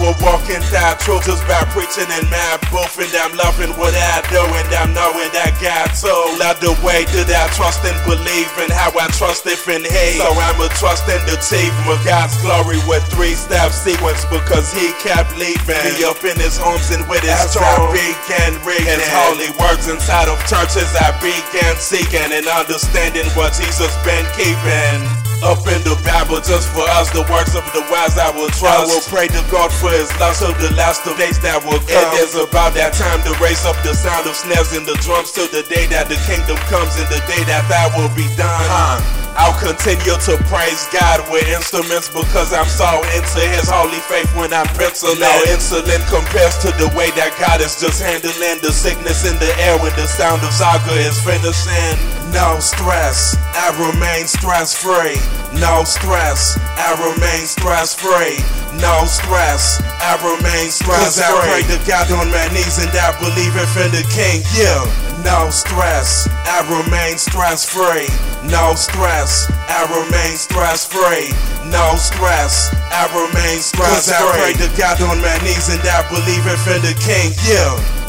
will walk in that truth just by preaching in my booth. And I'm loving what I do, and I'm knowing that God told love the way that I trust and believe, and how I trust if in hate. So I'ma trust in the teeth of God's glory with 3-step sequence, because he kept leaving me up in his arms, and with his strong began reading his holy words inside of churches. I began seeking and understanding what Jesus been keeping up in the Bible just for us, the words of the wise I will trust. I will pray to God for his love till the last of days that will come. It is about that time to raise up the sound of snares and the drums till the day that the kingdom comes, and the day that that will be done. I'll continue to praise God with instruments, because I'm so into his holy faith when I'm penciling. No insolent compares to the way that God is just handling the sickness in the air when the sound of Saga is finishing. No stress, I remain stress-free. No stress, I remain stress-free. No stress, I remain stress-free. 'Cause I pray to God on my knees, and I believe in the King, yeah. No stress, I remain stress-free. No stress, I remain stress-free. No stress, I remain stress-free. 'Cause I pray to God on my knees, and I believe in the King, yeah.